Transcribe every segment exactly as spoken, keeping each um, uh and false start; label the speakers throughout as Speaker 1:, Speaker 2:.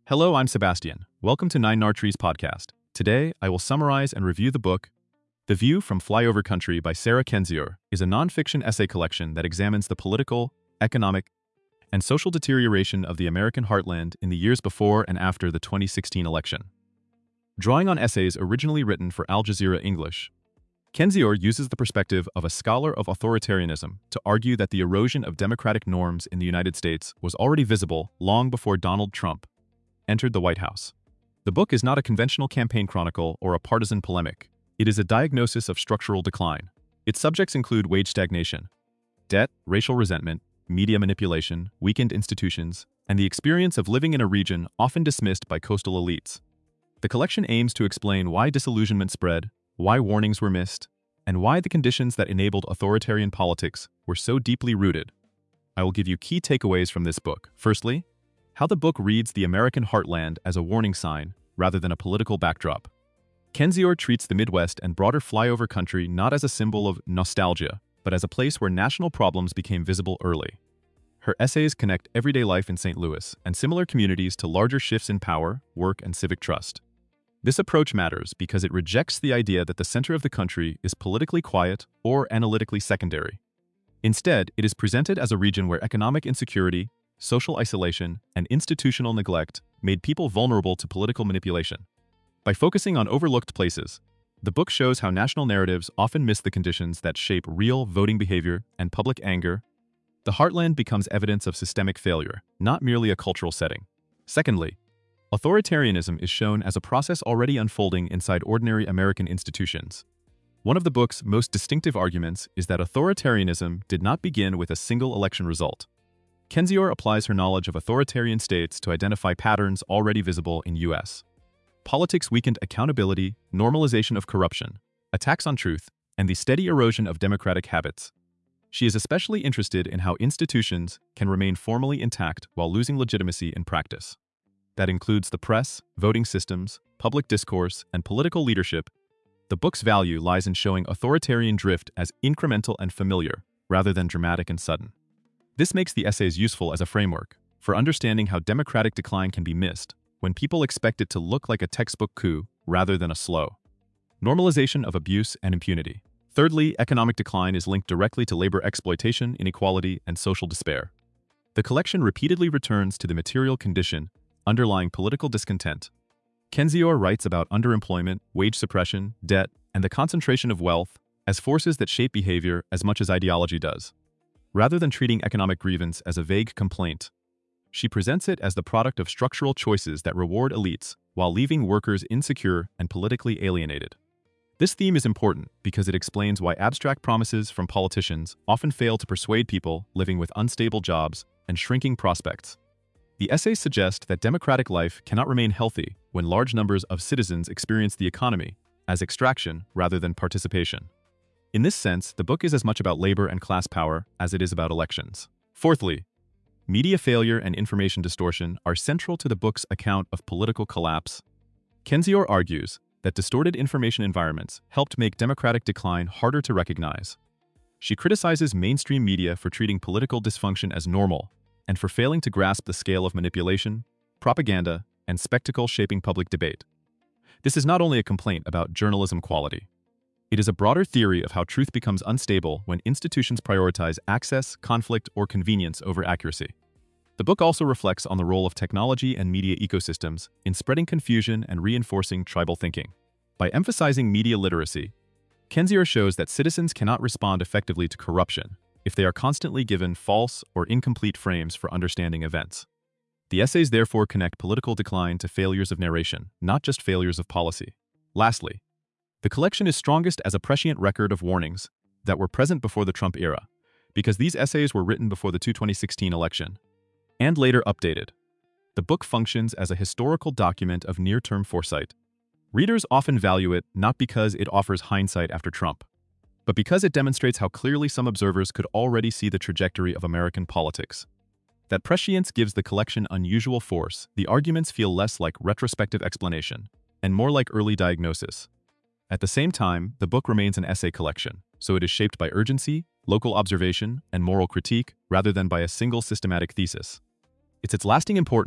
Speaker 1: Hello, I'm Sebastian. Welcome to Nine Nar Trees podcast. Today, I will summarize and review the book The View from Flyover Country by Sarah Kendzior is a nonfiction essay collection that examines the political, economic, and social deterioration of the American heartland in the years before and after the twenty sixteen election. Drawing on essays originally written for Al Jazeera English, Kendzior uses the perspective of a scholar of authoritarianism to argue that the erosion of democratic norms in the United States was already visible long before Donald Trump entered the White House. The book is not a conventional campaign chronicle or a partisan polemic. It is a diagnosis of structural decline. Its subjects include wage stagnation, debt, racial resentment, media manipulation, weakened institutions, and the experience of living in a region often dismissed by coastal elites. The collection aims to explain why disillusionment spread, why warnings were missed, and why the conditions that enabled authoritarian politics were so deeply rooted. I will give you key takeaways from this book. Firstly, how the book reads the American heartland as a warning sign rather than a political backdrop. Kendzior treats the Midwest and broader flyover country not as a symbol of nostalgia, but as a place where national problems became visible early. Her essays connect everyday life in Saint Louis and similar communities to larger shifts in power, work, and civic trust. This approach matters because it rejects the idea that the center of the country is politically quiet or analytically secondary. Instead, it is presented as a region where economic insecurity, social isolation, and institutional neglect made people vulnerable to political manipulation. By focusing on overlooked places, the book shows how national narratives often miss the conditions that shape real voting behavior and public anger. The heartland becomes evidence of systemic failure, not merely a cultural setting. Secondly, authoritarianism is shown as a process already unfolding inside ordinary American institutions. One of the book's most distinctive arguments is that authoritarianism did not begin with a single election result. Kendzior applies her knowledge of authoritarian states to identify patterns already visible in U S politics. Weakened accountability, normalization of corruption, attacks on truth, and the steady erosion of democratic habits. She is especially interested in how institutions can remain formally intact while losing legitimacy in practice. That includes the press, voting systems, public discourse, and political leadership. The book's value lies in showing authoritarian drift as incremental and familiar, rather than dramatic and sudden. This makes the essays useful as a framework for understanding how democratic decline can be missed when people expect it to look like a textbook coup rather than a slow normalization of abuse and impunity. Thirdly, economic decline is linked directly to labor exploitation, inequality, and social despair. The collection repeatedly returns to the material condition underlying political discontent. Kendzior writes about underemployment, wage suppression, debt, and the concentration of wealth as forces that shape behavior as much as ideology does. Rather than treating economic grievance as a vague complaint, she presents it as the product of structural choices that reward elites while leaving workers insecure and politically alienated. This theme is important because it explains why abstract promises from politicians often fail to persuade people living with unstable jobs and shrinking prospects. The essays suggest that democratic life cannot remain healthy when large numbers of citizens experience the economy as extraction rather than participation. In this sense, the book is as much about labor and class power as it is about elections. Fourthly, media failure and information distortion are central to the book's account of political collapse. Kendzior argues that distorted information environments helped make democratic decline harder to recognize. She criticizes mainstream media for treating political dysfunction as normal and for failing to grasp the scale of manipulation, propaganda, and spectacle shaping public debate. This is not only a complaint about journalism quality. It is a broader theory of how truth becomes unstable when institutions prioritize access, conflict, or convenience over accuracy. The book also reflects on the role of technology and media ecosystems in spreading confusion and reinforcing tribal thinking. By emphasizing media literacy, Kendzior shows that citizens cannot respond effectively to corruption if they are constantly given false or incomplete frames for understanding events. The essays therefore connect political decline to failures of narration, not just failures of policy. Lastly, the collection is strongest as a prescient record of warnings that were present before the Trump era, because these essays were written before the twenty sixteen election and later updated. The book functions as a historical document of near-term foresight. Readers often value it not because it offers hindsight after Trump, but because it demonstrates how clearly some observers could already see the trajectory of American politics. That prescience gives the collection unusual force. The arguments feel less like retrospective explanation and more like early diagnosis. At the same time, the book remains an essay collection, so it is shaped by urgency, local observation, and moral critique rather than by a single systematic thesis. It's its lasting importance,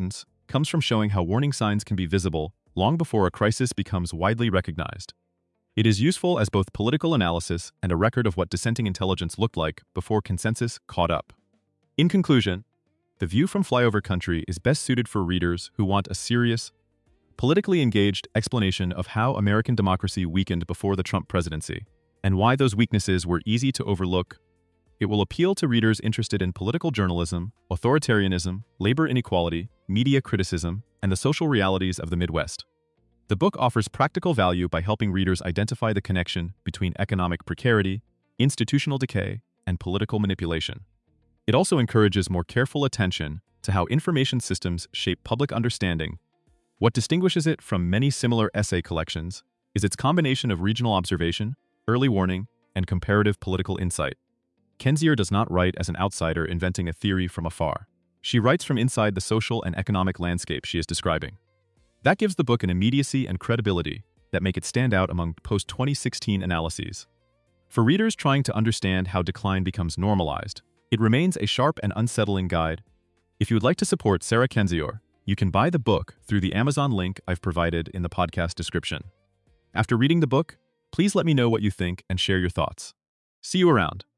Speaker 1: comes from showing how warning signs can be visible long before a crisis becomes widely recognized. It is useful as both political analysis and a record of what dissenting intelligence looked like before consensus caught up. In conclusion, The View from Flyover Country is best suited for readers who want a serious, politically engaged explanation of how American democracy weakened before the Trump presidency, and why those weaknesses were easy to overlook. It will appeal to readers interested in political journalism, authoritarianism, labor inequality, media criticism, and the social realities of the Midwest. The book offers practical value by helping readers identify the connection between economic precarity, institutional decay, and political manipulation. It also encourages more careful attention to how information systems shape public understanding. What distinguishes it from many similar essay collections is its combination of regional observation, early warning, and comparative political insight. Kendzior does not write as an outsider inventing a theory from afar. She writes from inside the social and economic landscape she is describing. That gives the book an immediacy and credibility that make it stand out among post twenty sixteen analyses. For readers trying to understand how decline becomes normalized, it remains a sharp and unsettling guide. If you would like to support Sarah Kendzior, you can buy the book through the Amazon link I've provided in the podcast description. After reading the book, please let me know what you think and share your thoughts. See you around.